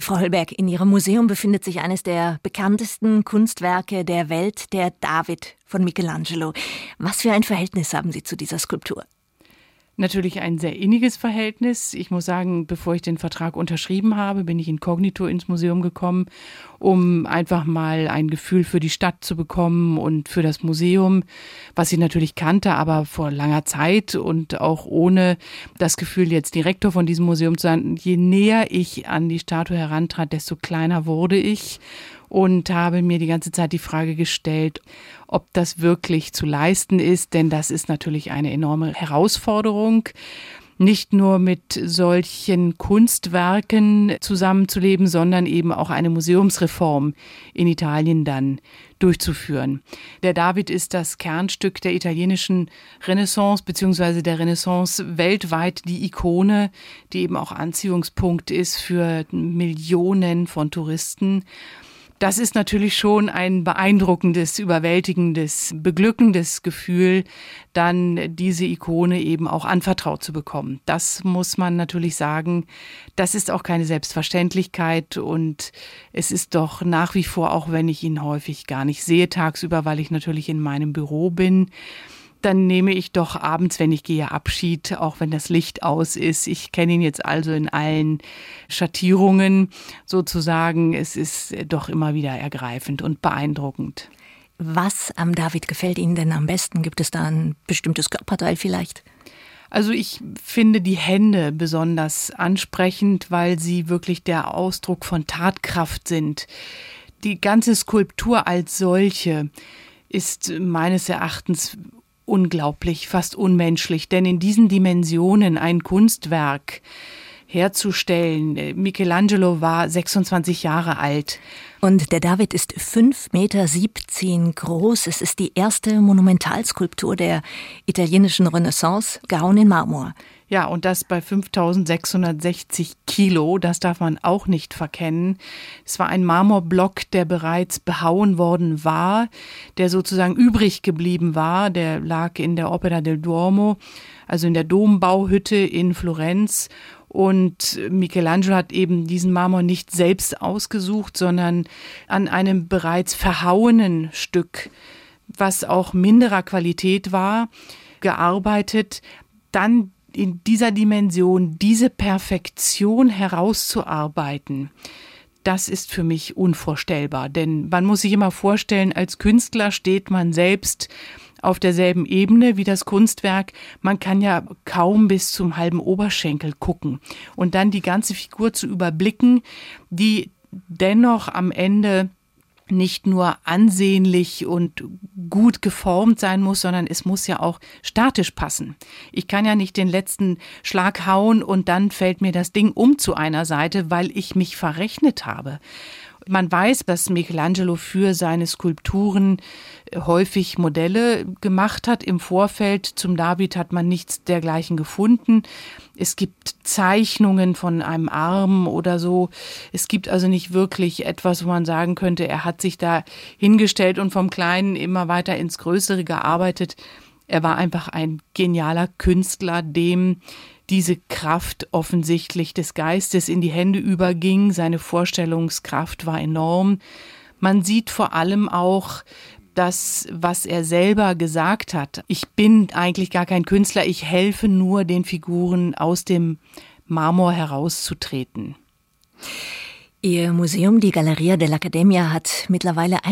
Frau Höllberg, in Ihrem Museum befindet sich eines der bekanntesten Kunstwerke der Welt, der David von Michelangelo. Was für ein Verhältnis haben Sie zu dieser Skulptur? Natürlich ein sehr inniges Verhältnis. Ich muss sagen, bevor ich den Vertrag unterschrieben habe, bin ich inkognito ins Museum gekommen, um einfach mal ein Gefühl für die Stadt zu bekommen und für das Museum, was ich natürlich kannte, aber vor langer Zeit und auch ohne das Gefühl, jetzt Direktor von diesem Museum zu sein. Je näher ich an die Statue herantrat, desto kleiner wurde ich. Und habe mir die ganze Zeit die Frage gestellt, ob das wirklich zu leisten ist, denn das ist natürlich eine enorme Herausforderung, nicht nur mit solchen Kunstwerken zusammenzuleben, sondern eben auch eine Museumsreform in Italien dann durchzuführen. Der David ist das Kernstück der italienischen Renaissance beziehungsweise der Renaissance weltweit, die Ikone, die eben auch Anziehungspunkt ist für Millionen von Touristen. Das ist natürlich schon ein beeindruckendes, überwältigendes, beglückendes Gefühl, dann diese Ikone eben auch anvertraut zu bekommen. Das muss man natürlich sagen, das ist auch keine Selbstverständlichkeit und es ist doch nach wie vor, auch wenn ich ihn häufig gar nicht sehe tagsüber, weil ich natürlich in meinem Büro bin, dann nehme ich doch abends, wenn ich gehe, Abschied, auch wenn das Licht aus ist. Ich kenne ihn jetzt also in allen Schattierungen sozusagen. Es ist doch immer wieder ergreifend und beeindruckend. Was am David gefällt Ihnen denn am besten? Gibt es da ein bestimmtes Körperteil vielleicht? Also ich finde die Hände besonders ansprechend, weil sie wirklich der Ausdruck von Tatkraft sind. Die ganze Skulptur als solche ist meines Erachtens unglaublich, fast unmenschlich, denn in diesen Dimensionen ein Kunstwerk herzustellen. Michelangelo war 26 Jahre alt. Und der David ist 5,17 Meter groß. Es ist die erste Monumentalskulptur der italienischen Renaissance, gehauen in Marmor. Ja, und das bei 5.660 Kilo, das darf man auch nicht verkennen. Es war ein Marmorblock, der bereits behauen worden war, der sozusagen übrig geblieben war. Der lag in der Opera del Duomo, also in der Dombauhütte in Florenz. Und Michelangelo hat eben diesen Marmor nicht selbst ausgesucht, sondern an einem bereits verhauenen Stück, was auch minderer Qualität war, gearbeitet. Dann in dieser Dimension diese Perfektion herauszuarbeiten, das ist für mich unvorstellbar. Denn man muss sich immer vorstellen, als Künstler steht man selbst auf derselben Ebene wie das Kunstwerk. Man kann ja kaum bis zum halben Oberschenkel gucken. Und dann die ganze Figur zu überblicken, die dennoch am Ende nicht nur ansehnlich und gut geformt sein muss, sondern es muss ja auch statisch passen. Ich kann ja nicht den letzten Schlag hauen und dann fällt mir das Ding um zu einer Seite, weil ich mich verrechnet habe. Man weiß, dass Michelangelo für seine Skulpturen häufig Modelle gemacht hat. Im Vorfeld zum David hat man nichts dergleichen gefunden. Es gibt Zeichnungen von einem Arm oder so. Es gibt also nicht wirklich etwas, wo man sagen könnte, er hat sich da hingestellt und vom Kleinen immer weiter ins Größere gearbeitet. Er war einfach ein genialer Künstler, dem diese Kraft offensichtlich des Geistes in die Hände überging. Seine Vorstellungskraft war enorm. Man sieht vor allem auch das, was er selber gesagt hat. Ich bin eigentlich gar kein Künstler, ich helfe nur den Figuren aus dem Marmor herauszutreten. Ihr Museum, die Galleria dell'Accademia, hat mittlerweile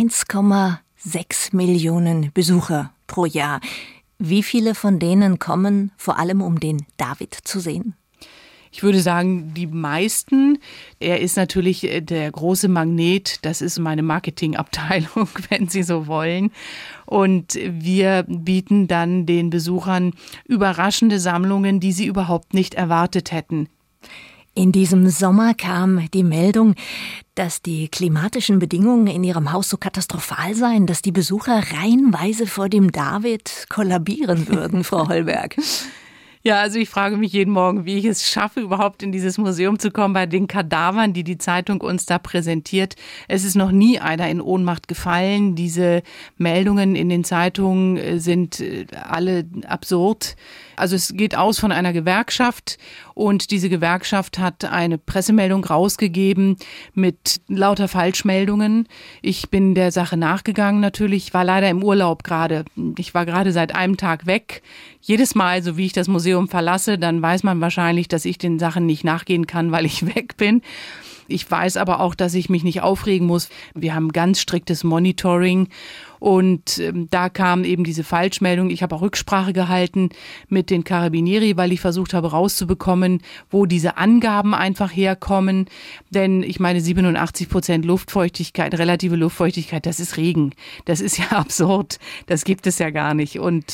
1,6 Millionen Besucher pro Jahr. Wie viele von denen kommen vor allem, um den David zu sehen? Ich würde sagen, die meisten. Er ist natürlich der große Magnet. Das ist meine Marketingabteilung, wenn Sie so wollen. Und wir bieten dann den Besuchern überraschende Sammlungen, die sie überhaupt nicht erwartet hätten. In diesem Sommer kam die Meldung, dass die klimatischen Bedingungen in Ihrem Haus so katastrophal seien, dass die Besucher reihenweise vor dem David kollabieren würden, Frau Höllberg. Ja, also ich frage mich jeden Morgen, wie ich es schaffe, überhaupt in dieses Museum zu kommen bei den Kadavern, die Zeitung uns da präsentiert. Es ist noch nie einer in Ohnmacht gefallen. Diese Meldungen in den Zeitungen sind alle absurd. Also es geht aus von einer Gewerkschaft und diese Gewerkschaft hat eine Pressemeldung rausgegeben mit lauter Falschmeldungen. Ich bin der Sache nachgegangen natürlich, war leider im Urlaub gerade. Ich war gerade seit einem Tag weg. Jedes Mal, so wie ich das Museum verlasse, dann weiß man wahrscheinlich, dass ich den Sachen nicht nachgehen kann, weil ich weg bin. Ich weiß aber auch, dass ich mich nicht aufregen muss. Wir haben ganz striktes Monitoring und da kam eben diese Falschmeldung. Ich habe auch Rücksprache gehalten mit den Carabinieri, weil ich versucht habe rauszubekommen, wo diese Angaben einfach herkommen. Denn ich meine 87% Luftfeuchtigkeit, relative Luftfeuchtigkeit, das ist Regen. Das ist ja absurd. Das gibt es ja gar nicht. Und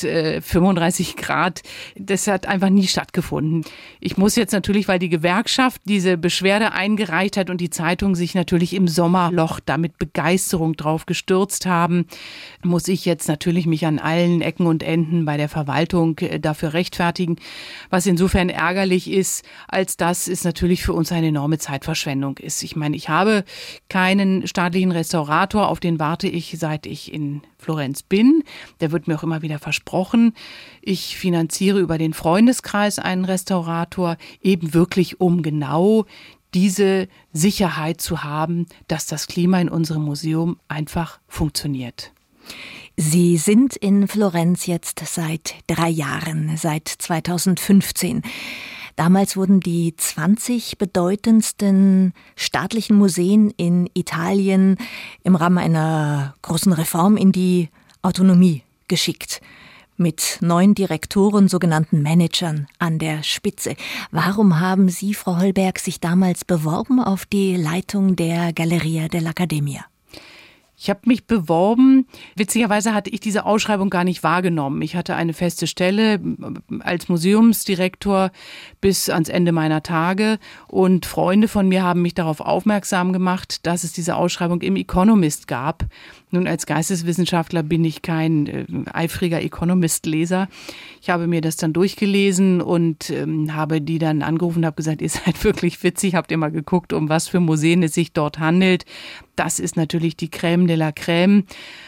35 Grad, das hat einfach nie stattgefunden. Ich muss jetzt natürlich, weil die Gewerkschaft diese Beschwerde eingereicht hat und die Zeitung sich natürlich im Sommerloch da mit Begeisterung drauf gestürzt haben, muss ich jetzt natürlich mich an allen Ecken und Enden bei der Verwaltung dafür rechtfertigen. Was insofern ärgerlich ist, als dass es natürlich für uns eine enorme Zeitverschwendung ist. Ich meine, ich habe keinen staatlichen Restaurator, auf den warte ich, seit ich in Florenz bin. Der wird mir auch immer wieder versprochen. Ich finanziere über den Freundeskreis einen Restaurator, eben wirklich um genau diese Sicherheit zu haben, dass das Klima in unserem Museum einfach funktioniert. Sie sind in Florenz jetzt seit 3 Jahren, seit 2015. Damals wurden die 20 bedeutendsten staatlichen Museen in Italien im Rahmen einer großen Reform in die Autonomie geschickt. Mit 9 Direktoren, sogenannten Managern an der Spitze. Warum haben Sie, Frau Hollberg, sich damals beworben auf die Leitung der Galleria dell'Accademia? Ich habe mich beworben. Witzigerweise hatte ich diese Ausschreibung gar nicht wahrgenommen. Ich hatte eine feste Stelle als Museumsdirektor bis ans Ende meiner Tage. Und Freunde von mir haben mich darauf aufmerksam gemacht, dass es diese Ausschreibung im Economist gab. Nun, als Geisteswissenschaftler bin ich kein eifriger Economist-Leser. Ich habe mir das dann durchgelesen und habe die dann angerufen und habe gesagt, ihr seid wirklich witzig, habt ihr mal geguckt, um was für Museen es sich dort handelt. Das ist natürlich die Crème de la Crème.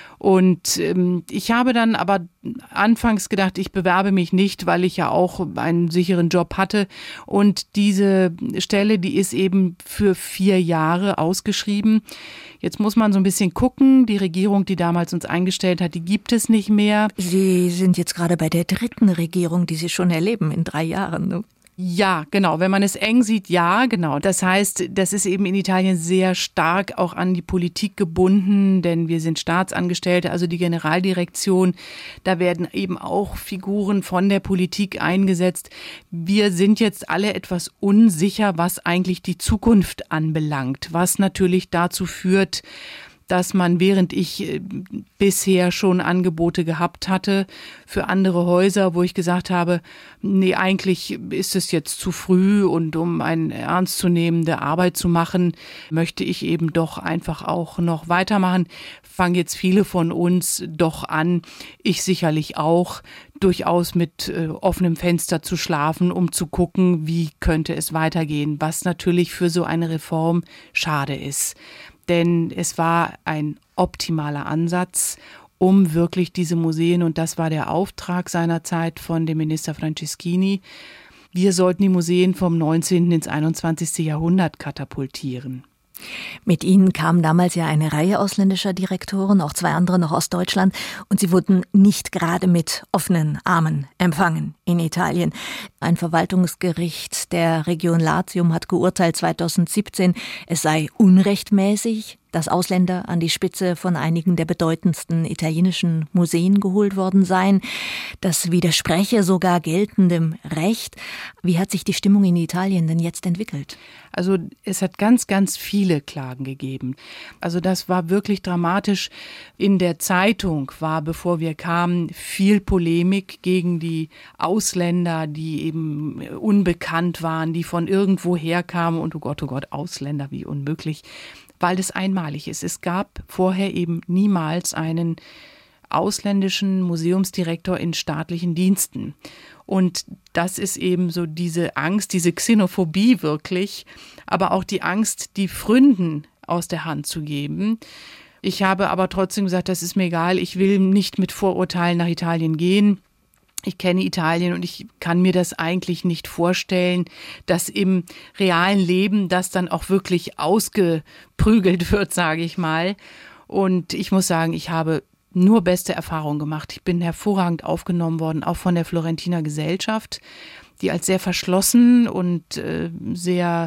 Und ich habe dann aber anfangs gedacht, ich bewerbe mich nicht, weil ich ja auch einen sicheren Job hatte. Und diese Stelle, die ist eben für 4 Jahre ausgeschrieben. Jetzt muss man so ein bisschen gucken. Die Regierung, die damals uns eingestellt hat, die gibt es nicht mehr. Sie sind jetzt gerade bei der 3. Regierung, die Sie schon erleben in 3 Jahren, ne? Ja, genau. Wenn man es eng sieht, ja, genau. Das heißt, das ist eben in Italien sehr stark auch an die Politik gebunden, denn wir sind Staatsangestellte, also die Generaldirektion. Da werden eben auch Figuren von der Politik eingesetzt. Wir sind jetzt alle etwas unsicher, was eigentlich die Zukunft anbelangt, was natürlich dazu führt, dass man, während ich bisher schon Angebote gehabt hatte für andere Häuser, wo ich gesagt habe, nee, eigentlich ist es jetzt zu früh und um eine ernstzunehmende Arbeit zu machen, möchte ich eben doch einfach auch noch weitermachen. Fangen jetzt viele von uns doch an, ich sicherlich auch, durchaus mit offenem Fenster zu schlafen, um zu gucken, wie könnte es weitergehen, was natürlich für so eine Reform schade ist. Denn es war ein optimaler Ansatz, um wirklich diese Museen, und das war der Auftrag seinerzeit von dem Minister Franceschini, wir sollten die Museen vom 19. ins 21. Jahrhundert katapultieren. Mit Ihnen kamen damals ja eine Reihe ausländischer Direktoren, auch 2 andere noch aus Deutschland, und sie wurden nicht gerade mit offenen Armen empfangen in Italien. Ein Verwaltungsgericht der Region Latium hat geurteilt 2017, es sei unrechtmäßig, dass Ausländer an die Spitze von einigen der bedeutendsten italienischen Museen geholt worden seien. Das widerspreche sogar geltendem Recht. Wie hat sich die Stimmung in Italien denn jetzt entwickelt? Also es hat ganz, ganz viele Klagen gegeben. Also das war wirklich dramatisch. In der Zeitung war, bevor wir kamen, viel Polemik gegen die Ausländer, die eben unbekannt waren, die von irgendwo herkamen. Und oh Gott, Ausländer, wie unmöglich. Weil es einmalig ist. Es gab vorher eben niemals einen ausländischen Museumsdirektor in staatlichen Diensten. Und das ist eben so diese Angst, diese Xenophobie wirklich, aber auch die Angst, die Pfründen aus der Hand zu geben. Ich habe aber trotzdem gesagt, das ist mir egal, ich will nicht mit Vorurteilen nach Italien gehen. Ich kenne Italien und ich kann mir das eigentlich nicht vorstellen, dass im realen Leben das dann auch wirklich ausgeprügelt wird, sage ich mal. Und ich muss sagen, ich habe nur beste Erfahrungen gemacht. Ich bin hervorragend aufgenommen worden, auch von der Florentiner Gesellschaft, die als sehr verschlossen und sehr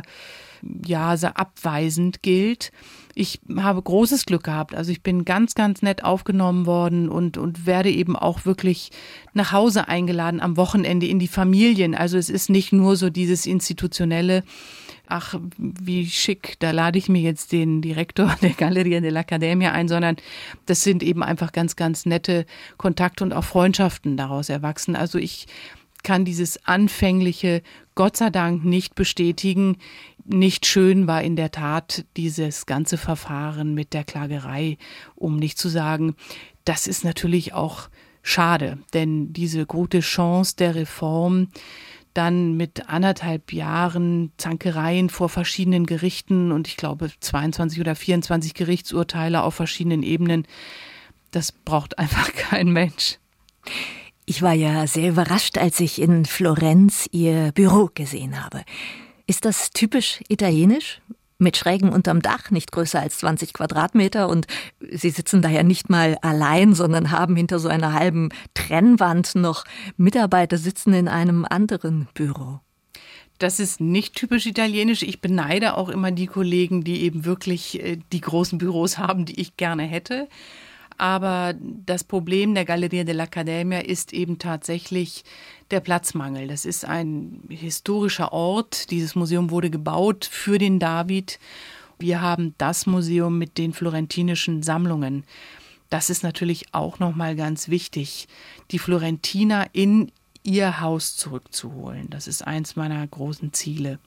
abweisend gilt. Ich habe großes Glück gehabt. Also ich bin ganz, ganz nett aufgenommen worden und werde eben auch wirklich nach Hause eingeladen am Wochenende in die Familien. Also es ist nicht nur so dieses institutionelle, ach, wie schick, da lade ich mir jetzt den Direktor der Galleria dell'Accademia ein, sondern das sind eben einfach ganz, ganz nette Kontakte und auch Freundschaften daraus erwachsen. Also ich kann dieses anfängliche Gott sei Dank nicht bestätigen. Nicht schön war in der Tat dieses ganze Verfahren mit der Klagerei, um nicht zu sagen, das ist natürlich auch schade, denn diese gute Chance der Reform dann mit 1,5 Jahren Zankereien vor verschiedenen Gerichten und ich glaube 22 oder 24 Gerichtsurteile auf verschiedenen Ebenen, das braucht einfach kein Mensch. Ich war ja sehr überrascht, als ich in Florenz Ihr Büro gesehen habe. Ist das typisch italienisch? Mit Schrägen unterm Dach, nicht größer als 20 Quadratmeter und Sie sitzen da ja nicht mal allein, sondern haben hinter so einer halben Trennwand noch Mitarbeiter sitzen in einem anderen Büro. Das ist nicht typisch italienisch. Ich beneide auch immer die Kollegen, die eben wirklich die großen Büros haben, die ich gerne hätte. Aber das Problem der Galleria dell'Accademia ist eben tatsächlich der Platzmangel. Das ist ein historischer Ort. Dieses Museum wurde gebaut für den David. Wir haben das Museum mit den florentinischen Sammlungen. Das ist natürlich auch nochmal ganz wichtig, die Florentiner in ihr Haus zurückzuholen. Das ist eins meiner großen Ziele.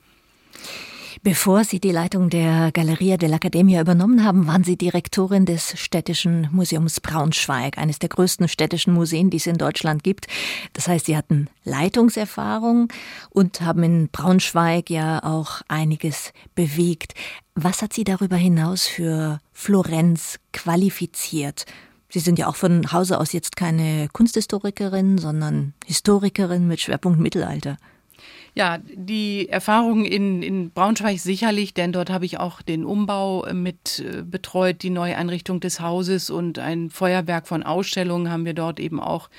Bevor Sie die Leitung der Galleria dell'Accademia übernommen haben, waren Sie Direktorin des Städtischen Museums Braunschweig, eines der größten städtischen Museen, die es in Deutschland gibt. Das heißt, Sie hatten Leitungserfahrung und haben in Braunschweig ja auch einiges bewegt. Was hat Sie darüber hinaus für Florenz qualifiziert? Sie sind ja auch von Hause aus jetzt keine Kunsthistorikerin, sondern Historikerin mit Schwerpunkt Mittelalter. Ja, die Erfahrung in Braunschweig sicherlich, denn dort habe ich auch den Umbau mit betreut, die Neueinrichtung des Hauses und ein Feuerwerk von Ausstellungen haben wir dort eben auch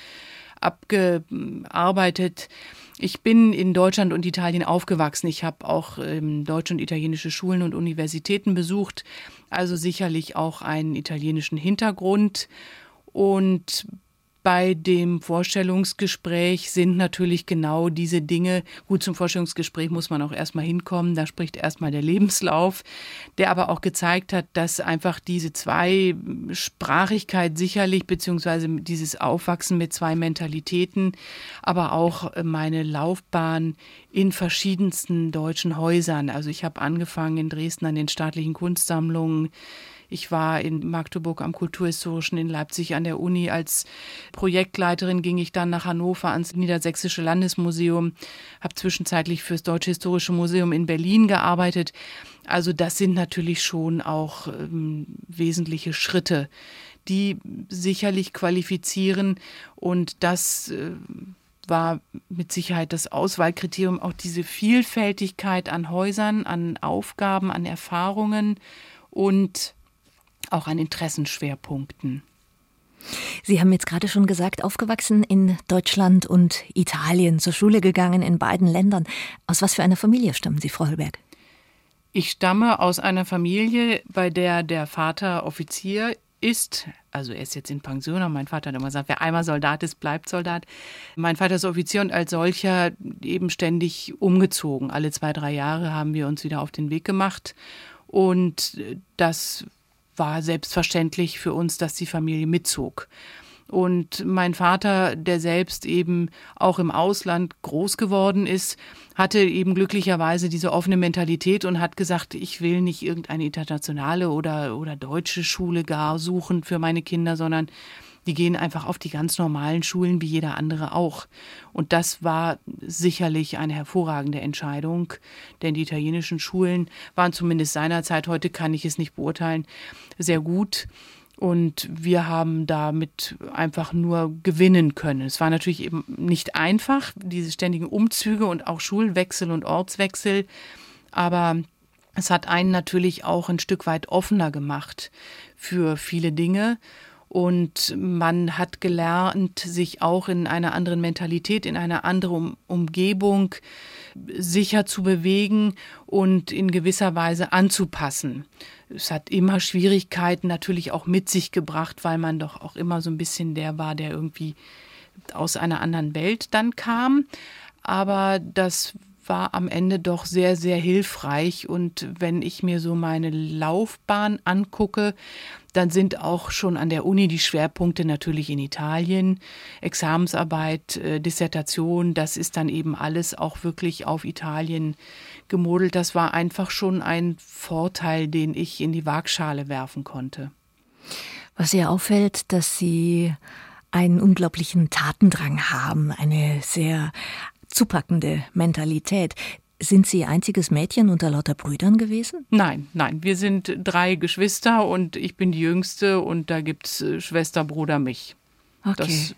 abgearbeitet. Ich bin in Deutschland und Italien aufgewachsen. Ich habe auch deutsche und italienische Schulen und Universitäten besucht, also sicherlich auch einen italienischen Hintergrund. Und bei dem Vorstellungsgespräch sind natürlich genau diese Dinge, gut, zum Vorstellungsgespräch muss man auch erstmal hinkommen, da spricht erstmal der Lebenslauf, der aber auch gezeigt hat, dass einfach diese Zweisprachigkeit sicherlich, beziehungsweise dieses Aufwachsen mit zwei Mentalitäten, aber auch meine Laufbahn in verschiedensten deutschen Häusern. Also ich habe angefangen in Dresden an den staatlichen Kunstsammlungen. Ich war in Magdeburg am Kulturhistorischen, in Leipzig an der Uni. Als Projektleiterin ging ich dann nach Hannover ans Niedersächsische Landesmuseum, habe zwischenzeitlich fürs Deutsche Historische Museum in Berlin gearbeitet. Also das sind natürlich schon auch wesentliche Schritte, die sicherlich qualifizieren. Und das war mit Sicherheit das Auswahlkriterium, auch diese Vielfältigkeit an Häusern, an Aufgaben, an Erfahrungen und auch an Interessenschwerpunkten. Sie haben jetzt gerade schon gesagt, aufgewachsen in Deutschland und Italien, zur Schule gegangen in beiden Ländern. Aus was für einer Familie stammen Sie, Frau Höllberg? Ich stamme aus einer Familie, bei der der Vater Offizier ist. Also er ist jetzt in Pension, aber mein Vater hat immer gesagt, wer einmal Soldat ist, bleibt Soldat. Mein Vater ist Offizier und als solcher eben ständig umgezogen. Alle 2-3 Jahre haben wir uns wieder auf den Weg gemacht. Und das war selbstverständlich für uns, dass die Familie mitzog. Und mein Vater, der selbst eben auch im Ausland groß geworden ist, hatte eben glücklicherweise diese offene Mentalität und hat gesagt, ich will nicht irgendeine internationale oder deutsche Schule gar suchen für meine Kinder, sondern Die gehen einfach auf die ganz normalen Schulen wie jeder andere auch. Und das war sicherlich eine hervorragende Entscheidung, denn die italienischen Schulen waren zumindest seinerzeit, heute kann ich es nicht beurteilen, sehr gut. Und wir haben damit einfach nur gewinnen können. Es war natürlich eben nicht einfach, diese ständigen Umzüge und auch Schulwechsel und Ortswechsel. Aber es hat einen natürlich auch ein Stück weit offener gemacht für viele Dinge. Und man hat gelernt, sich auch in einer anderen Mentalität, in einer anderen Umgebung sicher zu bewegen und in gewisser Weise anzupassen. Es hat immer Schwierigkeiten natürlich auch mit sich gebracht, weil man doch auch immer so ein bisschen der war, der irgendwie aus einer anderen Welt dann kam. Aber das war am Ende doch sehr, sehr hilfreich. Und wenn ich mir so meine Laufbahn angucke, dann sind auch schon an der Uni die Schwerpunkte natürlich in Italien. Examensarbeit, Dissertation, das ist dann eben alles auch wirklich auf Italien gemodelt. Das war einfach schon ein Vorteil, den ich in die Waagschale werfen konnte. Was ihr auffällt, dass Sie einen unglaublichen Tatendrang haben, eine sehr zupackende Mentalität. Sind Sie einziges Mädchen unter lauter Brüdern gewesen? Nein. Wir sind 3 Geschwister und ich bin die Jüngste und da gibt's Schwester, Bruder, mich. Okay.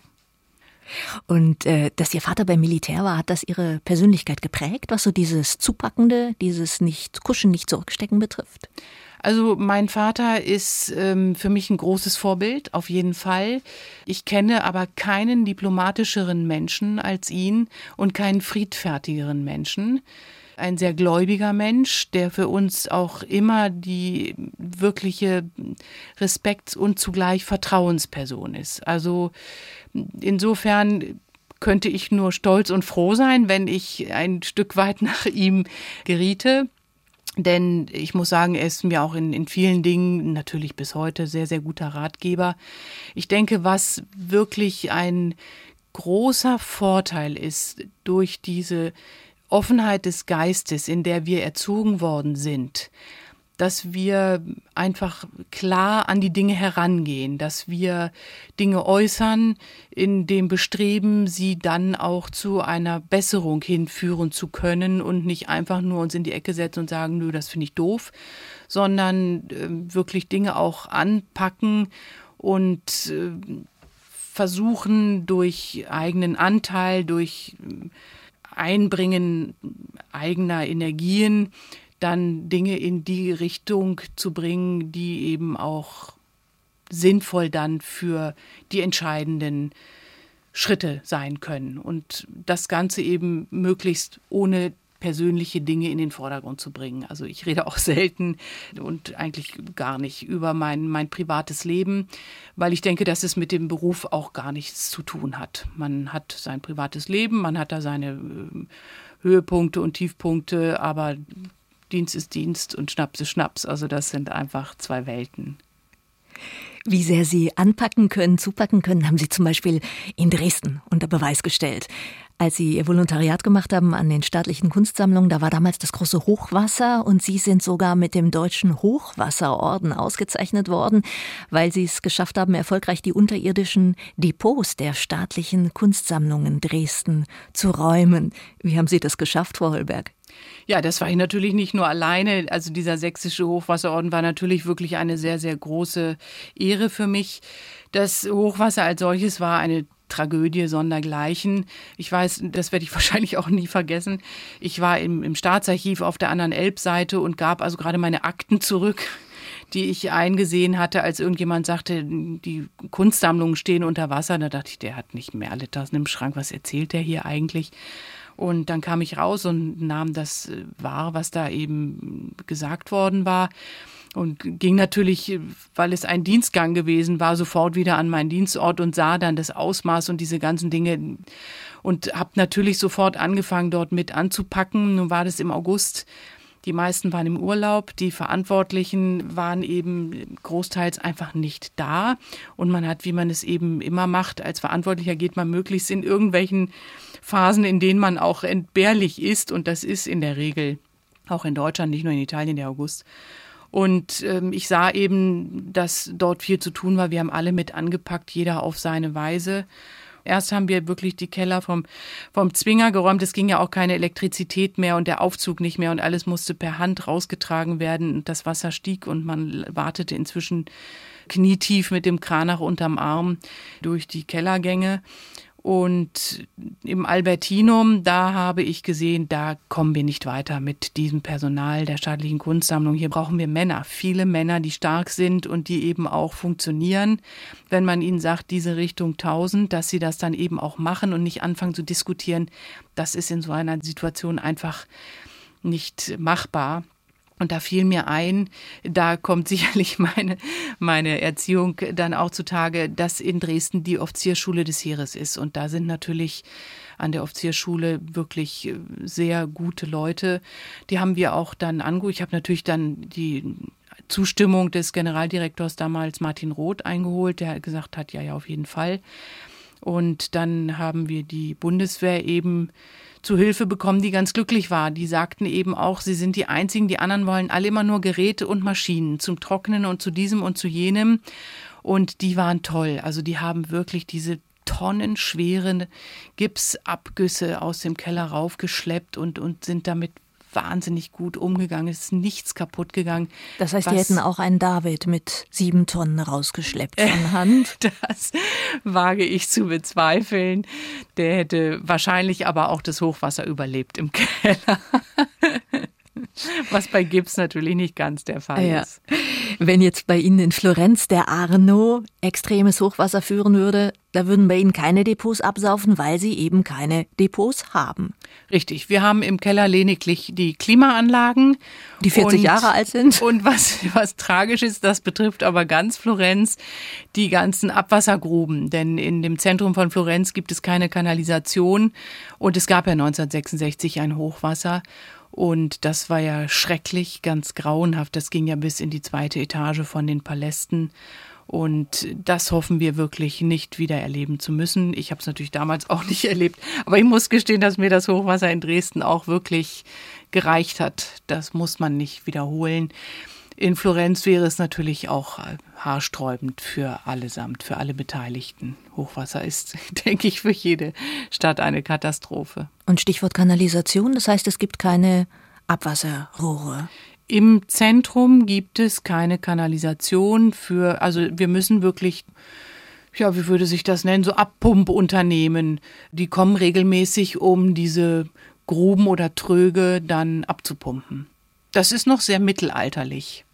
Und dass Ihr Vater beim Militär war, hat das Ihre Persönlichkeit geprägt, was so dieses Zupackende, dieses Nicht-Kuschen, nicht zurückstecken betrifft? Also mein Vater ist für mich ein großes Vorbild, auf jeden Fall. Ich kenne aber keinen diplomatischeren Menschen als ihn und keinen friedfertigeren Menschen. Ein sehr gläubiger Mensch, der für uns auch immer die wirkliche Respekts- und zugleich Vertrauensperson ist. Also insofern könnte ich nur stolz und froh sein, wenn ich ein Stück weit nach ihm geriete. Denn ich muss sagen, er ist mir auch in vielen Dingen natürlich bis heute sehr, sehr guter Ratgeber. Ich denke, was wirklich ein großer Vorteil ist durch diese Offenheit des Geistes, in der wir erzogen worden sind, dass wir einfach klar an die Dinge herangehen, dass wir Dinge äußern in dem Bestreben, sie dann auch zu einer Besserung hinführen zu können und nicht einfach nur uns in die Ecke setzen und sagen, nö, das finde ich doof, sondern wirklich Dinge auch anpacken und versuchen durch eigenen Anteil, durch Einbringen eigener Energien, dann Dinge in die Richtung zu bringen, die eben auch sinnvoll dann für die entscheidenden Schritte sein können. Und das Ganze eben möglichst ohne persönliche Dinge in den Vordergrund zu bringen. Also ich rede auch selten und eigentlich gar nicht über mein privates Leben, weil ich denke, dass es mit dem Beruf auch gar nichts zu tun hat. Man hat sein privates Leben, man hat da seine Höhepunkte und Tiefpunkte, aber Dienst ist Dienst und Schnaps ist Schnaps. Also das sind einfach 2 Welten. Wie sehr Sie anpacken können, zupacken können, haben Sie zum Beispiel in Dresden unter Beweis gestellt. Als Sie Ihr Volontariat gemacht haben an den staatlichen Kunstsammlungen, da war damals das große Hochwasser und Sie sind sogar mit dem Deutschen Hochwasserorden ausgezeichnet worden, weil Sie es geschafft haben, erfolgreich die unterirdischen Depots der staatlichen Kunstsammlungen Dresden zu räumen. Wie haben Sie das geschafft, Frau Höllberg? Ja, das war ich natürlich nicht nur alleine. Also dieser sächsische Hochwasserorden war natürlich wirklich eine sehr, sehr große Ehre für mich. Das Hochwasser als solches war eine Tragödie sondergleichen. Ich weiß, das werde ich wahrscheinlich auch nie vergessen. Ich war im Staatsarchiv auf der anderen Elbseite und gab also gerade meine Akten zurück, die ich eingesehen hatte, als irgendjemand sagte, die Kunstsammlungen stehen unter Wasser. Da dachte ich, der hat nicht mehr alle Tassen im Schrank. Was erzählt der hier eigentlich? Und dann kam ich raus und nahm das wahr, was da eben gesagt worden war. Und ging natürlich, weil es ein Dienstgang gewesen war, sofort wieder an meinen Dienstort und sah dann das Ausmaß und diese ganzen Dinge. Und habe natürlich sofort angefangen, dort mit anzupacken. Nun war das im August. Die meisten waren im Urlaub, die Verantwortlichen waren eben großteils einfach nicht da. Und man hat, wie man es eben immer macht, als Verantwortlicher geht man möglichst in irgendwelchen Phasen, in denen man auch entbehrlich ist. Und das ist in der Regel auch in Deutschland, nicht nur in Italien, der August. Und ich sah eben, dass dort viel zu tun war. Wir haben alle mit angepackt, jeder auf seine Weise. Erst haben wir wirklich die Keller vom Zwinger geräumt. Es ging ja auch keine Elektrizität mehr und der Aufzug nicht mehr und alles musste per Hand rausgetragen werden. Und das Wasser stieg und man wartete inzwischen knietief mit dem Kranach unterm Arm durch die Kellergänge. Und im Albertinum, da habe ich gesehen, da kommen wir nicht weiter mit diesem Personal der Staatlichen Kunstsammlung. Hier brauchen wir Männer, viele Männer, die stark sind und die eben auch funktionieren. Wenn man ihnen sagt, diese Richtung 1000, dass sie das dann eben auch machen und nicht anfangen zu diskutieren, das ist in so einer Situation einfach nicht machbar. Und da fiel mir ein, da kommt sicherlich meine Erziehung dann auch zutage, dass in Dresden die Offiziersschule des Heeres ist. Und da sind natürlich an der Offiziersschule wirklich sehr gute Leute. Die haben wir auch dann angeholt. Ich habe natürlich dann die Zustimmung des Generaldirektors damals, Martin Roth, eingeholt, der gesagt hat, ja, auf jeden Fall. Und dann haben wir die Bundeswehr eben zu Hilfe bekommen, die ganz glücklich war. Die sagten eben auch, sie sind die Einzigen, die anderen wollen alle immer nur Geräte und Maschinen zum Trocknen und zu diesem und zu jenem. Und die waren toll. Also die haben wirklich diese tonnenschwere Gipsabgüsse aus dem Keller raufgeschleppt und sind damit wahnsinnig gut umgegangen. Es ist nichts kaputt gegangen. Das heißt, die hätten auch einen David mit 7 Tonnen rausgeschleppt von Hand? Das wage ich zu bezweifeln. Der hätte wahrscheinlich aber auch das Hochwasser überlebt im Keller. Was bei Gips natürlich nicht ganz der Fall ist. Wenn jetzt bei Ihnen in Florenz der Arno extremes Hochwasser führen würde, da würden bei Ihnen keine Depots absaufen, weil Sie eben keine Depots haben. Richtig, wir haben im Keller lediglich die Klimaanlagen. Die 40 Jahre alt sind. Und was tragisch ist, das betrifft aber ganz Florenz, die ganzen Abwassergruben. Denn in dem Zentrum von Florenz gibt es keine Kanalisation. Und es gab ja 1966 ein Hochwasser. Und das war ja schrecklich, ganz grauenhaft. Das ging ja bis in die 2. Etage von den Palästen. Und das hoffen wir wirklich nicht wieder erleben zu müssen. Ich habe es natürlich damals auch nicht erlebt. Aber ich muss gestehen, dass mir das Hochwasser in Dresden auch wirklich gereicht hat. Das muss man nicht wiederholen. In Florenz wäre es natürlich auch haarsträubend für allesamt, für alle Beteiligten. Hochwasser ist, denke ich, für jede Stadt eine Katastrophe. Und Stichwort Kanalisation, das heißt, es gibt keine Abwasserrohre. Im Zentrum gibt es keine Kanalisation also wir müssen wirklich, ja, wie würde sich das nennen, so Abpumpunternehmen, die kommen regelmäßig, um diese Gruben oder Tröge dann abzupumpen. Das ist noch sehr mittelalterlich.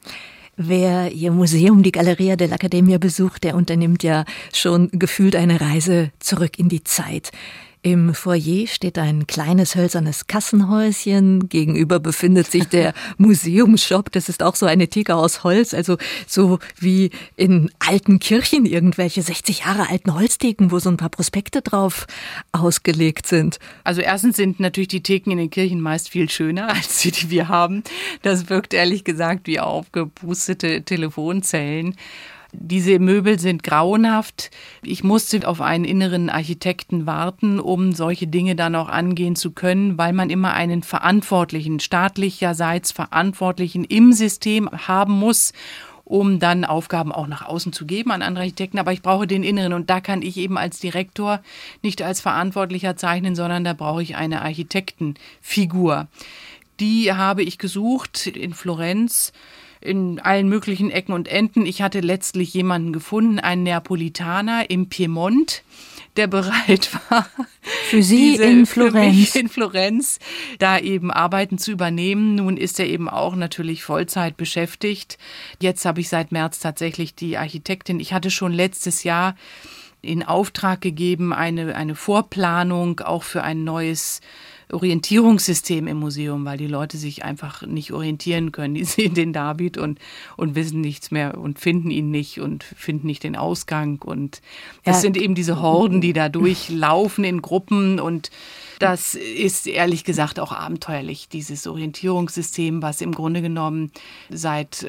Wer Ihr Museum, die Galleria dell'Accademia, besucht, der unternimmt ja schon gefühlt eine Reise zurück in die Zeit. Im Foyer steht ein kleines hölzernes Kassenhäuschen. Gegenüber befindet sich der Museumsshop. Das ist auch so eine Theke aus Holz, also so wie in alten Kirchen irgendwelche 60 Jahre alten Holztheken, wo so ein paar Prospekte drauf ausgelegt sind. Also erstens sind natürlich die Theken in den Kirchen meist viel schöner als die wir haben. Das wirkt ehrlich gesagt wie aufgepustete Telefonzellen. Diese Möbel sind grauenhaft. Ich musste auf einen inneren Architekten warten, um solche Dinge dann auch angehen zu können, weil man immer einen Verantwortlichen, staatlicherseits Verantwortlichen im System haben muss, um dann Aufgaben auch nach außen zu geben an andere Architekten. Aber ich brauche den Inneren und da kann ich eben als Direktor nicht als Verantwortlicher zeichnen, sondern da brauche ich eine Architektenfigur. Die habe ich gesucht in Florenz, in allen möglichen Ecken und Enden. Ich hatte letztlich jemanden gefunden, einen Neapolitaner im Piemont, der bereit war, für Sie in Florenz. Für mich in Florenz da eben Arbeiten zu übernehmen. Nun ist er eben auch natürlich Vollzeit beschäftigt. Jetzt habe ich seit März tatsächlich die Architektin. Ich hatte schon letztes Jahr in Auftrag gegeben, eine Vorplanung auch für ein neues Orientierungssystem im Museum, weil die Leute sich einfach nicht orientieren können. Die sehen den David und wissen nichts mehr und finden ihn nicht und finden nicht den Ausgang. Und das sind eben diese Horden, die da durchlaufen in Gruppen. Und das ist ehrlich gesagt auch abenteuerlich, dieses Orientierungssystem, was im Grunde genommen seit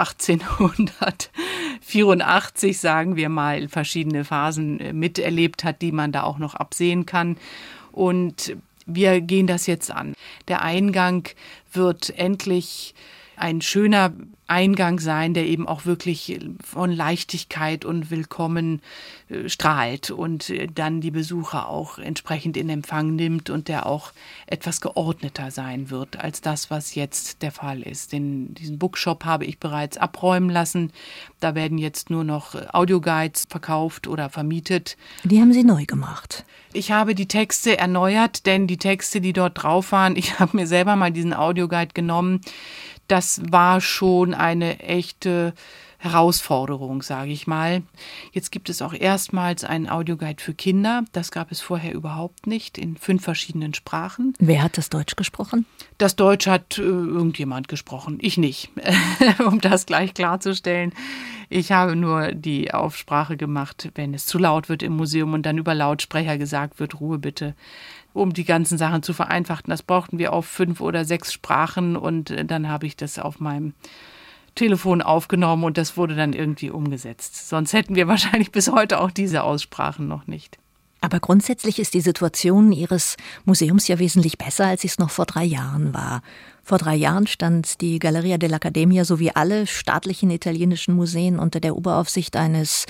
1884, sagen wir mal, verschiedene Phasen miterlebt hat, die man da auch noch absehen kann. Und wir gehen das jetzt an. Der Eingang wird endlich ein schöner Eingang sein, der eben auch wirklich von Leichtigkeit und Willkommen strahlt und dann die Besucher auch entsprechend in Empfang nimmt und der auch etwas geordneter sein wird als das, was jetzt der Fall ist. Diesen Bookshop habe ich bereits abräumen lassen. Da werden jetzt nur noch Audioguides verkauft oder vermietet. Die haben Sie neu gemacht. Ich habe die Texte erneuert, denn die Texte, die dort drauf waren, ich habe mir selber mal diesen Audioguide genommen. Das war schon eine echte Herausforderung, sage ich mal. Jetzt gibt es auch erstmals einen Audioguide für Kinder. Das gab es vorher überhaupt nicht, in 5 verschiedenen Sprachen. Wer hat das Deutsch gesprochen? Das Deutsch hat irgendjemand gesprochen, ich nicht, um das gleich klarzustellen. Ich habe nur die Aufsprache gemacht, wenn es zu laut wird im Museum und dann über Lautsprecher gesagt wird, Ruhe bitte. Um die ganzen Sachen zu vereinfachen. Das brauchten wir auf 5 oder 6 Sprachen und dann habe ich das auf meinem Telefon aufgenommen und das wurde dann irgendwie umgesetzt. Sonst hätten wir wahrscheinlich bis heute auch diese Aussprachen noch nicht. Aber grundsätzlich ist die Situation Ihres Museums ja wesentlich besser, als es noch vor 3 Jahren war. Vor 3 Jahren stand die Galleria dell'Accademia sowie alle staatlichen italienischen Museen unter der Oberaufsicht eines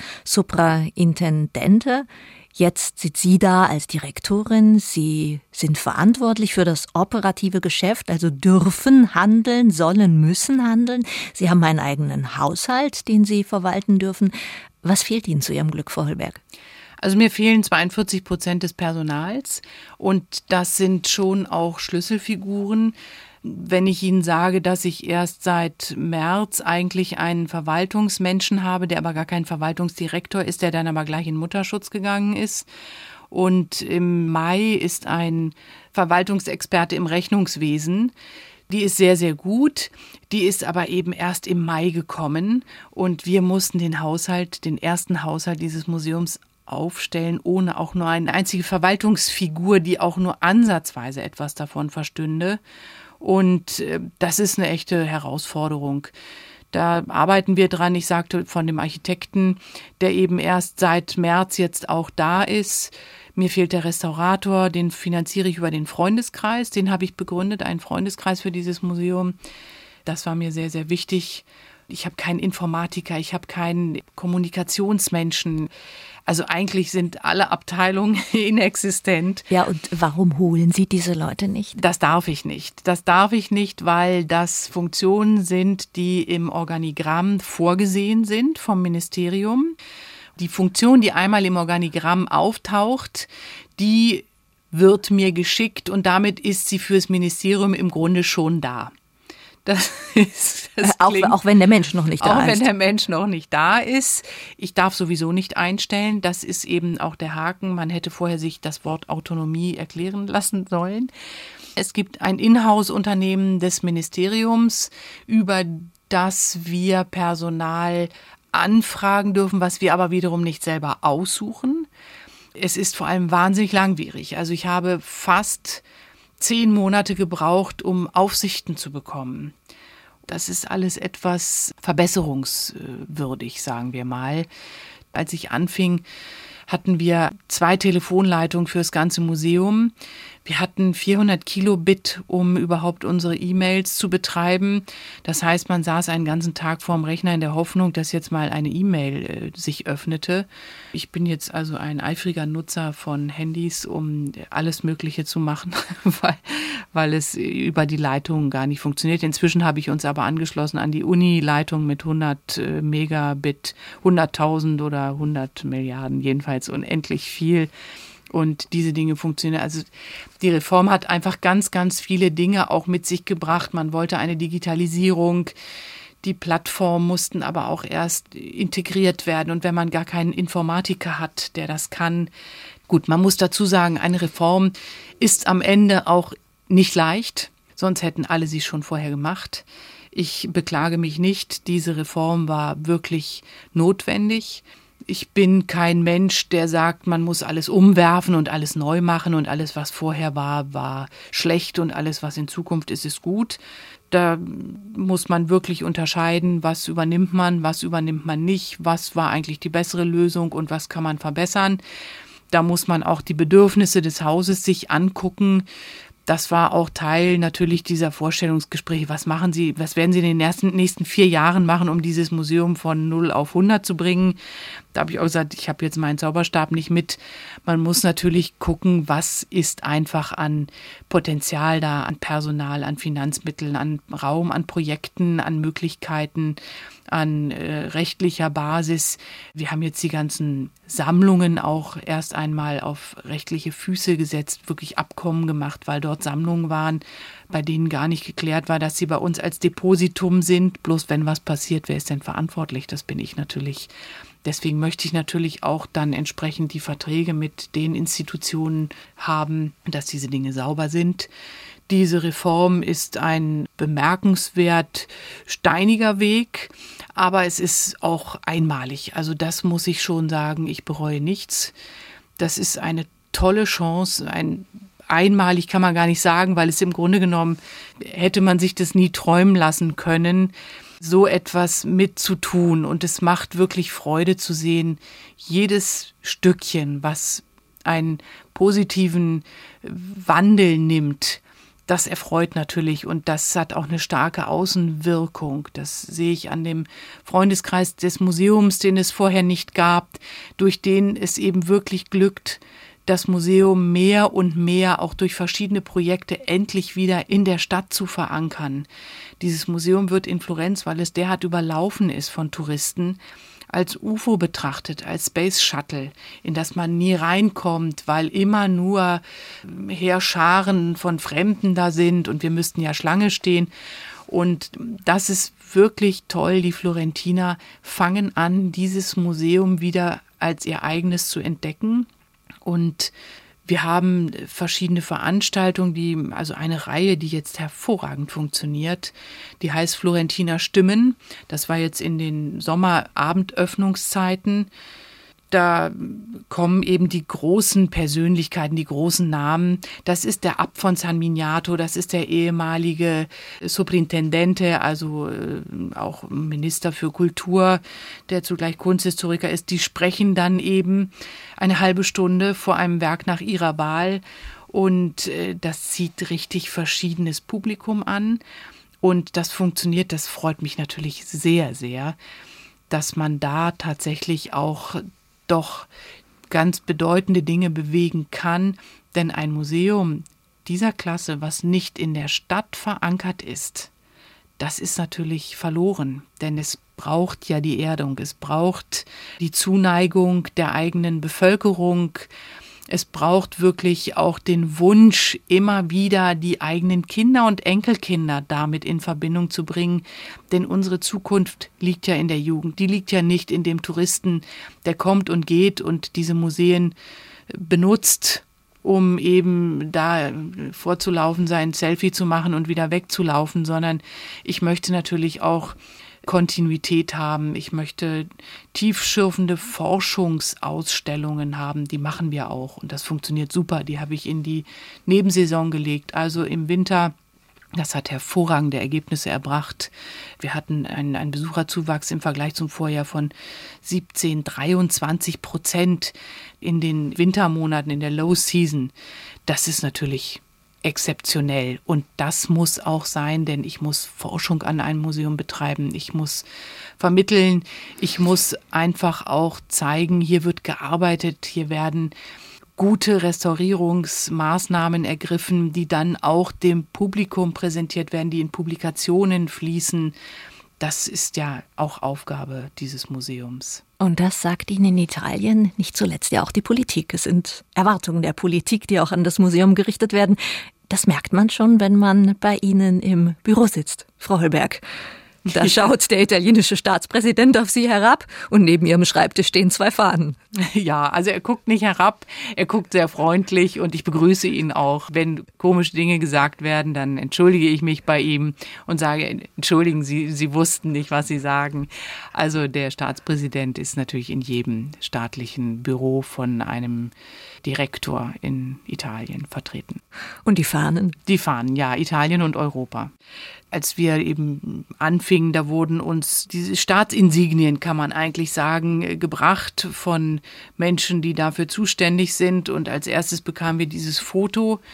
Superintendente. Jetzt sind Sie da als Direktorin. Sie sind verantwortlich für das operative Geschäft, also dürfen handeln, sollen, müssen handeln. Sie haben einen eigenen Haushalt, den Sie verwalten dürfen. Was fehlt Ihnen zu Ihrem Glück, Frau Höllberg? Also mir fehlen 42% des Personals und das sind schon auch Schlüsselfiguren. Wenn ich Ihnen sage, dass ich erst seit März eigentlich einen Verwaltungsmenschen habe, der aber gar kein Verwaltungsdirektor ist, der dann aber gleich in Mutterschutz gegangen ist. Und im Mai ist ein Verwaltungsexperte im Rechnungswesen. Die ist sehr, sehr gut. Die ist aber eben erst im Mai gekommen. Und wir mussten den ersten Haushalt dieses Museums aufstellen, ohne auch nur eine einzige Verwaltungsfigur, die auch nur ansatzweise etwas davon verstünde. Und das ist eine echte Herausforderung. Da arbeiten wir dran. Ich sagte von dem Architekten, der eben erst seit März jetzt auch da ist. Mir fehlt der Restaurator, den finanziere ich über den Freundeskreis. Den habe ich begründet, einen Freundeskreis für dieses Museum. Das war mir sehr, sehr wichtig. Ich habe keinen Informatiker, ich habe keinen Kommunikationsmenschen. Also eigentlich sind alle Abteilungen inexistent. Ja, und warum holen Sie diese Leute nicht? Das darf ich nicht. Das darf ich nicht, weil das Funktionen sind, die im Organigramm vorgesehen sind vom Ministerium. Die Funktion, die einmal im Organigramm auftaucht, die wird mir geschickt und damit ist sie fürs Ministerium im Grunde schon da. Das auch wenn der Mensch noch nicht da ist. Auch wenn der Mensch noch nicht da ist. Ich darf sowieso nicht einstellen. Das ist eben auch der Haken. Man hätte vorher sich das Wort Autonomie erklären lassen sollen. Es gibt ein Inhouse-Unternehmen des Ministeriums, über das wir Personal anfragen dürfen, was wir aber wiederum nicht selber aussuchen. Es ist vor allem wahnsinnig langwierig. Also ich habe fast 10 Monate gebraucht, um Aufsichten zu bekommen. Das ist alles etwas verbesserungswürdig, sagen wir mal. Als ich anfing, hatten wir 2 Telefonleitungen für das ganze Museum. Wir hatten 400 Kilobit, um überhaupt unsere E-Mails zu betreiben. Das heißt, man saß einen ganzen Tag vorm Rechner in der Hoffnung, dass jetzt mal eine E-Mail sich öffnete. Ich bin jetzt also ein eifriger Nutzer von Handys, um alles Mögliche zu machen, weil es über die Leitungen gar nicht funktioniert. Inzwischen habe ich uns aber angeschlossen an die Uni-Leitung mit 100 Megabit, 100.000 oder 100 Milliarden, jedenfalls unendlich viel. Und diese Dinge funktionieren. Also die Reform hat einfach ganz, ganz viele Dinge auch mit sich gebracht. Man wollte eine Digitalisierung. Die Plattformen mussten aber auch erst integriert werden. Und wenn man gar keinen Informatiker hat, der das kann. Gut, man muss dazu sagen, eine Reform ist am Ende auch nicht leicht. Sonst hätten alle sie schon vorher gemacht. Ich beklage mich nicht. Diese Reform war wirklich notwendig. Ich bin kein Mensch, der sagt, man muss alles umwerfen und alles neu machen und alles, was vorher war, war schlecht und alles, was in Zukunft ist, ist gut. Da muss man wirklich unterscheiden, was übernimmt man nicht, was war eigentlich die bessere Lösung und was kann man verbessern. Da muss man auch die Bedürfnisse des Hauses sich angucken. Das war auch Teil natürlich dieser Vorstellungsgespräche. Was werden Sie in den nächsten 4 Jahren machen, um dieses Museum von 0 auf 100 zu bringen? Da habe ich auch gesagt, ich habe jetzt meinen Zauberstab nicht mit. Man muss natürlich gucken, was ist einfach an Potenzial da, an Personal, an Finanzmitteln, an Raum, an Projekten, an Möglichkeiten, an rechtlicher Basis. Wir haben jetzt die ganzen Sammlungen auch erst einmal auf rechtliche Füße gesetzt, wirklich Abkommen gemacht, weil dort Sammlungen waren, bei denen gar nicht geklärt war, dass sie bei uns als Depositum sind. Bloß wenn was passiert, wer ist denn verantwortlich? Das bin ich natürlich. Deswegen möchte ich natürlich auch dann entsprechend die Verträge mit den Institutionen haben, dass diese Dinge sauber sind. Diese Reform ist ein bemerkenswert steiniger Weg, aber es ist auch einmalig. Also das muss ich schon sagen, ich bereue nichts. Das ist eine tolle Chance, einmalig kann man gar nicht sagen, weil es im Grunde genommen hätte man sich das nie träumen lassen können, so etwas mitzutun. Und es macht wirklich Freude zu sehen, jedes Stückchen, was einen positiven Wandel nimmt, das erfreut natürlich und das hat auch eine starke Außenwirkung. Das sehe ich an dem Freundeskreis des Museums, den es vorher nicht gab, durch den es eben wirklich glückt, das Museum mehr und mehr auch durch verschiedene Projekte endlich wieder in der Stadt zu verankern. Dieses Museum wird in Florenz, weil es derart überlaufen ist von Touristen, als UFO betrachtet, als Space Shuttle, in das man nie reinkommt, weil immer nur Heerscharen von Fremden da sind und wir müssten ja Schlange stehen. Und das ist wirklich toll. Die Florentiner fangen an, dieses Museum wieder als ihr eigenes zu entdecken. Und wir haben verschiedene Veranstaltungen, also eine Reihe, die jetzt hervorragend funktioniert, die heißt Florentiner Stimmen. Das war jetzt in den Sommerabendöffnungszeiten. Da kommen eben die großen Persönlichkeiten, die großen Namen. Das ist der Abt von San Miniato, das ist der ehemalige Soprintendente, also auch Minister für Kultur, der zugleich Kunsthistoriker ist. Die sprechen dann eben eine halbe Stunde vor einem Werk nach ihrer Wahl und das zieht richtig verschiedenes Publikum an und das funktioniert, das freut mich natürlich sehr, sehr, dass man da tatsächlich auch doch ganz bedeutende Dinge bewegen kann, denn ein Museum dieser Klasse, was nicht in der Stadt verankert ist, das ist natürlich verloren, denn es braucht ja die Erdung, es braucht die Zuneigung der eigenen Bevölkerung, es braucht wirklich auch den Wunsch, immer wieder die eigenen Kinder und Enkelkinder damit in Verbindung zu bringen. Denn unsere Zukunft liegt ja in der Jugend. Die liegt ja nicht in dem Touristen, der kommt und geht und diese Museen benutzt, um eben da vorzulaufen, sein Selfie zu machen und wieder wegzulaufen, sondern ich möchte natürlich auch Kontinuität haben. Ich möchte tiefschürfende Forschungsausstellungen haben. Die machen wir auch und das funktioniert super. Die habe ich in die Nebensaison gelegt. Also im Winter, das hat hervorragende Ergebnisse erbracht. Wir hatten einen Besucherzuwachs im Vergleich zum Vorjahr von 23% in den Wintermonaten, in der Low Season. Das ist natürlich exzeptionell. Und das muss auch sein, denn ich muss Forschung an einem Museum betreiben. Ich muss vermitteln. Ich muss einfach auch zeigen, hier wird gearbeitet, hier werden gute Restaurierungsmaßnahmen ergriffen, die dann auch dem Publikum präsentiert werden, die in Publikationen fließen. Das ist ja auch Aufgabe dieses Museums. Und das sagt Ihnen in Italien nicht zuletzt ja auch die Politik. Es sind Erwartungen der Politik, die auch an das Museum gerichtet werden. Das merkt man schon, wenn man bei Ihnen im Büro sitzt, Frau Höllberg. Da schaut der italienische Staatspräsident auf Sie herab und neben Ihrem Schreibtisch stehen 2 Fahnen. Ja, also er guckt nicht herab, er guckt sehr freundlich und ich begrüße ihn auch. Wenn komische Dinge gesagt werden, dann entschuldige ich mich bei ihm und sage, entschuldigen Sie, Sie wussten nicht, was Sie sagen. Also der Staatspräsident ist natürlich in jedem staatlichen Büro von einem Direktor in Italien vertreten. Und die Fahnen? Die Fahnen, ja, Italien und Europa. Als wir eben anfingen, da wurden uns diese Staatsinsignien, kann man eigentlich sagen, gebracht von Menschen, die dafür zuständig sind. Und als erstes bekamen wir dieses Foto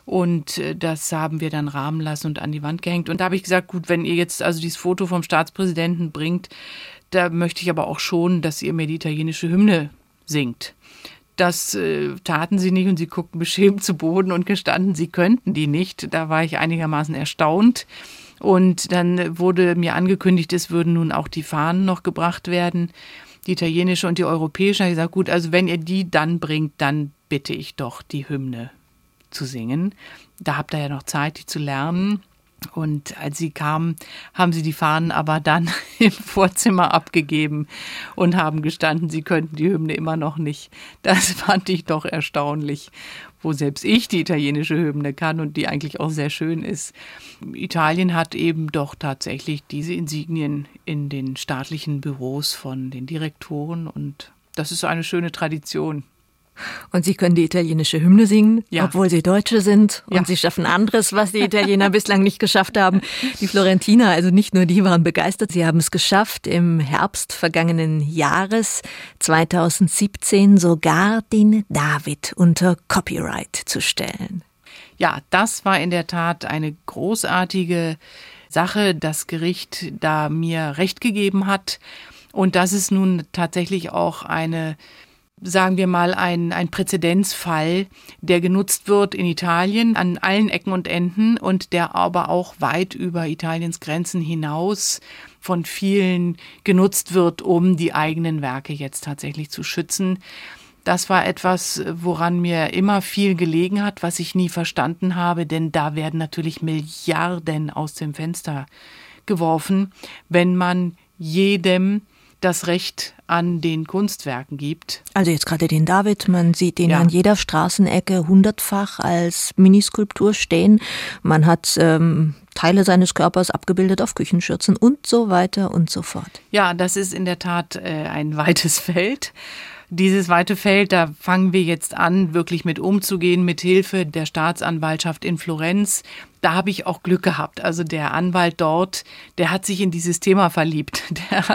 Und das haben wir dann rahmen lassen und an die Wand gehängt. Und da habe ich gesagt, gut, wenn ihr jetzt also dieses Foto vom Staatspräsidenten bringt, da möchte ich aber auch schon, dass ihr mir die italienische Hymne singt. Das taten sie nicht und sie guckten beschämt zu Boden und gestanden, sie könnten die nicht. Da war ich einigermaßen erstaunt. Und dann wurde mir angekündigt, es würden nun auch die Fahnen noch gebracht werden, die italienische und die europäische. Ich habe gesagt, gut, also wenn ihr die dann bringt, dann bitte ich doch, die Hymne zu singen. Da habt ihr ja noch Zeit, die zu lernen. Und als sie kamen, haben sie die Fahnen aber dann im Vorzimmer abgegeben und haben gestanden, sie könnten die Hymne immer noch nicht. Das fand ich doch erstaunlich, wo selbst ich die italienische Hymne kann und die eigentlich auch sehr schön ist. Italien hat eben doch tatsächlich diese Insignien in den staatlichen Büros von den Direktoren und das ist eine schöne Tradition. Und Sie können die italienische Hymne singen, ja, obwohl Sie Deutsche sind. Und ja, Sie schaffen anderes, was die Italiener bislang nicht geschafft haben. Die Florentiner, also nicht nur die, waren begeistert. Sie haben es geschafft, im Herbst vergangenen Jahres 2017 sogar den David unter Copyright zu stellen. Ja, das war in der Tat eine großartige Sache, das Gericht da mir Recht gegeben hat. Und das ist nun tatsächlich auch sagen wir mal, ein Präzedenzfall, der genutzt wird in Italien an allen Ecken und Enden und der aber auch weit über Italiens Grenzen hinaus von vielen genutzt wird, um die eigenen Werke jetzt tatsächlich zu schützen. Das war etwas, woran mir immer viel gelegen hat, was ich nie verstanden habe, denn da werden natürlich Milliarden aus dem Fenster geworfen, wenn man jedem das Recht an den Kunstwerken gibt. Also jetzt gerade den David, man sieht den an jeder Straßenecke 100-fach als Miniskulptur stehen. Man hat Teile seines Körpers abgebildet auf Küchenschürzen und so weiter und so fort. Ja, das ist in der Tat ein weites Feld. Dieses weite Feld, da fangen wir jetzt an, wirklich mit umzugehen, mit Hilfe der Staatsanwaltschaft in Florenz. Da habe ich auch Glück gehabt. Also der Anwalt dort, der hat sich in dieses Thema verliebt. Der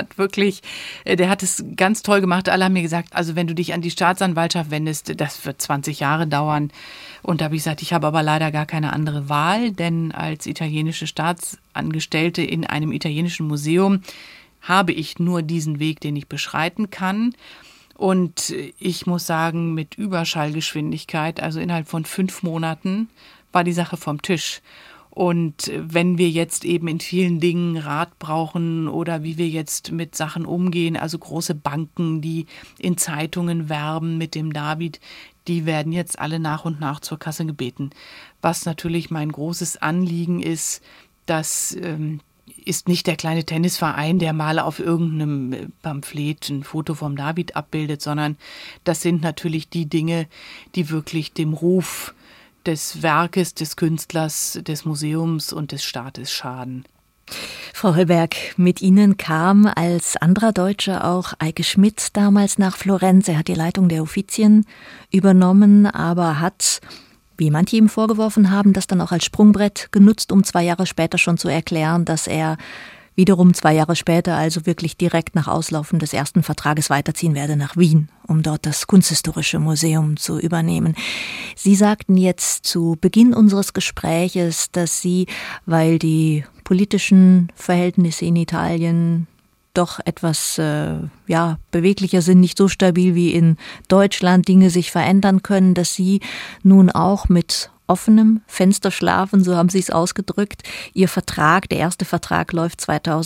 hat es ganz toll gemacht. Alle haben mir gesagt, also wenn du dich an die Staatsanwaltschaft wendest, das wird 20 Jahre dauern. Und da habe ich gesagt, ich habe aber leider gar keine andere Wahl, denn als italienische Staatsangestellte in einem italienischen Museum habe ich nur diesen Weg, den ich beschreiten kann. Und ich muss sagen, mit Überschallgeschwindigkeit, also innerhalb von 5 Monaten, war die Sache vom Tisch. Und wenn wir jetzt eben in vielen Dingen Rat brauchen oder wie wir jetzt mit Sachen umgehen, also große Banken, die in Zeitungen werben mit dem David, die werden jetzt alle nach und nach zur Kasse gebeten. Was natürlich mein großes Anliegen ist, dass ist nicht der kleine Tennisverein, der mal auf irgendeinem Pamphlet ein Foto vom David abbildet, sondern das sind natürlich die Dinge, die wirklich dem Ruf des Werkes, des Künstlers, des Museums und des Staates schaden. Frau Höllberg, mit Ihnen kam als anderer Deutscher auch Eike Schmidt damals nach Florenz. Er hat die Leitung der Uffizien übernommen, aber hat, wie manche ihm vorgeworfen haben, das dann auch als Sprungbrett genutzt, um 2 Jahre später schon zu erklären, dass er wiederum 2 Jahre später, also wirklich direkt nach Auslaufen des ersten Vertrages, weiterziehen werde nach Wien, um dort das Kunsthistorische Museum zu übernehmen. Sie sagten jetzt zu Beginn unseres Gespräches, dass Sie, weil die politischen Verhältnisse in Italien doch etwas beweglicher sind, nicht so stabil wie in Deutschland, Dinge sich verändern können, dass Sie nun auch mit offenem Fenster schlafen, so haben Sie es ausgedrückt. Ihr Vertrag, der erste Vertrag, läuft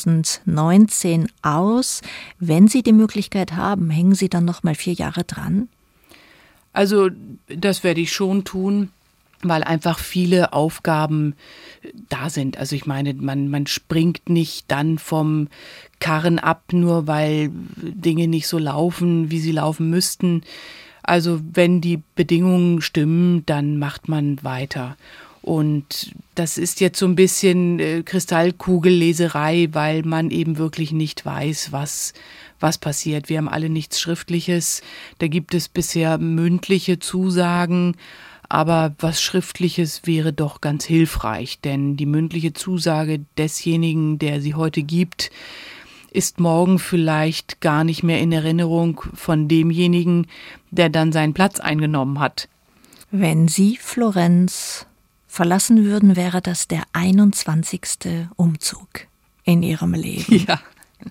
2019 aus. Wenn Sie die Möglichkeit haben, hängen Sie dann noch mal 4 Jahre dran? Also das werde ich schon tun, weil einfach viele Aufgaben da sind. Also ich meine, man springt nicht dann vom Karren ab, nur weil Dinge nicht so laufen, wie sie laufen müssten. Also wenn die Bedingungen stimmen, dann macht man weiter. Und das ist jetzt so ein bisschen Kristallkugelleserei, weil man eben wirklich nicht weiß, was passiert. Wir haben alle nichts Schriftliches. Da gibt es bisher mündliche Zusagen. Aber was Schriftliches wäre doch ganz hilfreich, denn die mündliche Zusage desjenigen, der sie heute gibt, ist morgen vielleicht gar nicht mehr in Erinnerung von demjenigen, der dann seinen Platz eingenommen hat. Wenn Sie Florenz verlassen würden, wäre das der 21. Umzug in Ihrem Leben. Ja.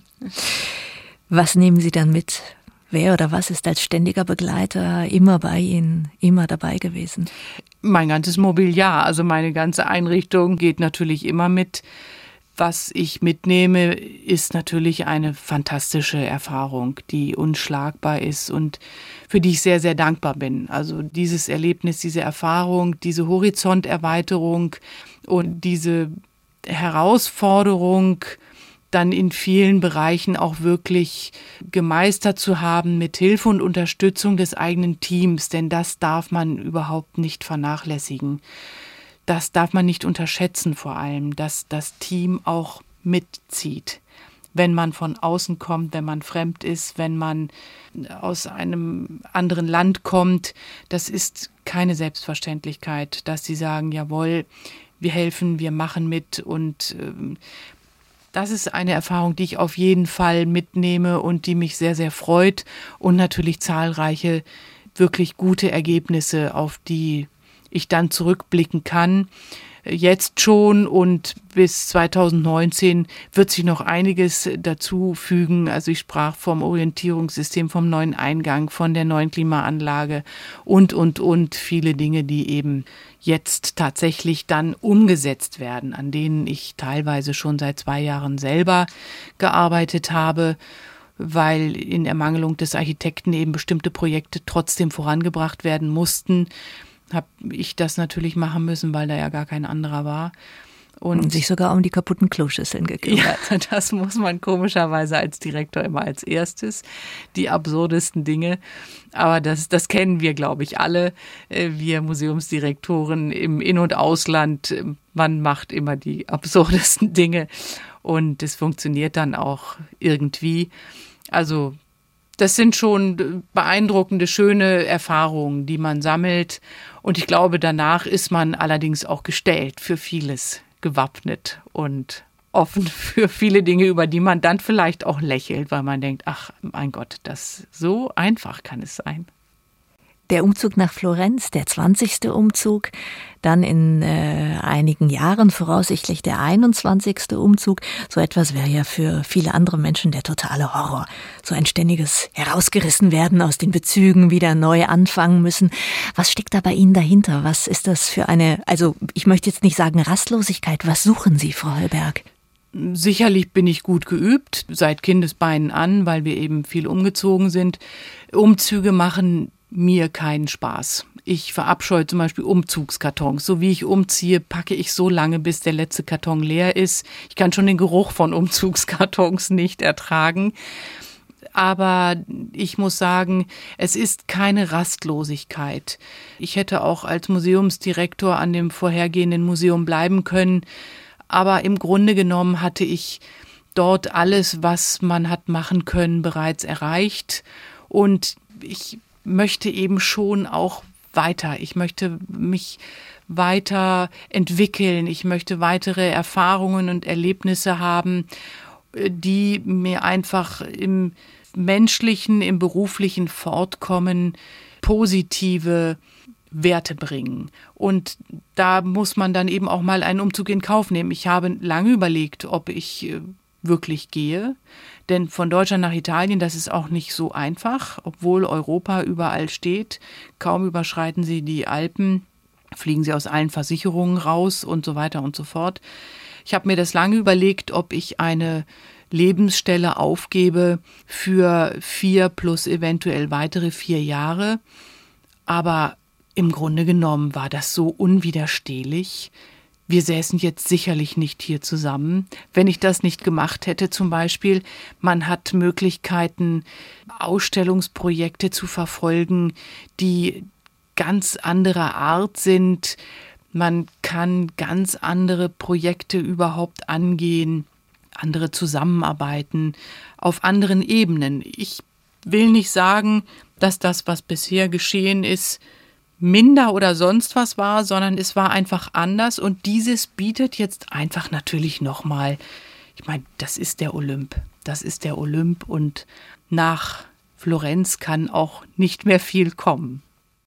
Was nehmen Sie dann mit? Wer oder was ist als ständiger Begleiter immer bei Ihnen, immer dabei gewesen? Mein ganzes Mobiliar, also meine ganze Einrichtung geht natürlich immer mit. Was ich mitnehme, ist natürlich eine fantastische Erfahrung, die unschlagbar ist und für die ich sehr, sehr dankbar bin. Also dieses Erlebnis, diese Erfahrung, diese Horizonterweiterung und diese Herausforderung, dann in vielen Bereichen auch wirklich gemeistert zu haben mit Hilfe und Unterstützung des eigenen Teams, denn das darf man überhaupt nicht vernachlässigen. Das darf man nicht unterschätzen vor allem, dass das Team auch mitzieht. Wenn man von außen kommt, wenn man fremd ist, wenn man aus einem anderen Land kommt, das ist keine Selbstverständlichkeit, dass sie sagen, jawohl, wir helfen, wir machen mit und das ist eine Erfahrung, die ich auf jeden Fall mitnehme und die mich sehr, sehr freut und natürlich zahlreiche wirklich gute Ergebnisse, auf die ich dann zurückblicken kann. Jetzt schon und bis 2019 wird sich noch einiges dazu fügen. Also ich sprach vom Orientierungssystem, vom neuen Eingang, von der neuen Klimaanlage und viele Dinge, die eben jetzt tatsächlich dann umgesetzt werden, an denen ich teilweise schon seit 2 Jahren selber gearbeitet habe, weil in Ermangelung des Architekten eben bestimmte Projekte trotzdem vorangebracht werden mussten. Habe ich das natürlich machen müssen, weil da ja gar kein anderer war. Und sich sogar um die kaputten Kloschüsseln gekümmert. Ja, das muss man komischerweise als Direktor immer als erstes. Die absurdesten Dinge. Aber das kennen wir, glaube ich, alle. Wir Museumsdirektoren im In- und Ausland. Man macht immer die absurdesten Dinge. Und es funktioniert dann auch irgendwie. Also das sind schon beeindruckende, schöne Erfahrungen, die man sammelt. Und ich glaube, danach ist man allerdings auch gestellt für vieles, gewappnet und offen für viele Dinge, über die man dann vielleicht auch lächelt, weil man denkt, ach mein Gott, das so einfach kann es sein. Der Umzug nach Florenz, der 20. Umzug, dann in einigen Jahren voraussichtlich der 21. Umzug. So etwas wäre ja für viele andere Menschen der totale Horror. So ein ständiges Herausgerissen werden aus den Bezügen, wieder neu anfangen müssen. Was steckt da bei Ihnen dahinter? Was ist das für eine, also ich möchte jetzt nicht sagen Rastlosigkeit. Was suchen Sie, Frau Höllberg? Sicherlich bin ich gut geübt, seit Kindesbeinen an, weil wir eben viel umgezogen sind. Umzüge machen mir keinen Spaß. Ich verabscheue zum Beispiel Umzugskartons. So wie ich umziehe, packe ich so lange, bis der letzte Karton leer ist. Ich kann schon den Geruch von Umzugskartons nicht ertragen. Aber ich muss sagen, es ist keine Rastlosigkeit. Ich hätte auch als Museumsdirektor an dem vorhergehenden Museum bleiben können. Aber im Grunde genommen hatte ich dort alles, was man hat machen können, bereits erreicht. Und ich möchte eben schon auch weiter. Ich möchte mich weiter entwickeln. Ich möchte weitere Erfahrungen und Erlebnisse haben, die mir einfach im menschlichen, im beruflichen Fortkommen positive Werte bringen. Und da muss man dann eben auch mal einen Umzug in Kauf nehmen. Ich habe lange überlegt, ob ich wirklich gehe. Denn von Deutschland nach Italien, das ist auch nicht so einfach, obwohl Europa überall steht. Kaum überschreiten Sie die Alpen, fliegen Sie aus allen Versicherungen raus und so weiter und so fort. Ich habe mir das lange überlegt, ob ich eine Lebensstelle aufgebe für 4 plus eventuell weitere 4 Jahre. Aber im Grunde genommen war das so unwiderstehlich. Wir säßen jetzt sicherlich nicht hier zusammen, wenn ich das nicht gemacht hätte. Zum Beispiel, man hat Möglichkeiten, Ausstellungsprojekte zu verfolgen, die ganz anderer Art sind. Man kann ganz andere Projekte überhaupt angehen, andere zusammenarbeiten auf anderen Ebenen. Ich will nicht sagen, dass das, was bisher geschehen ist, minder oder sonst was war, sondern es war einfach anders und dieses bietet jetzt einfach natürlich nochmal, ich meine, das ist der Olymp und nach Florenz kann auch nicht mehr viel kommen.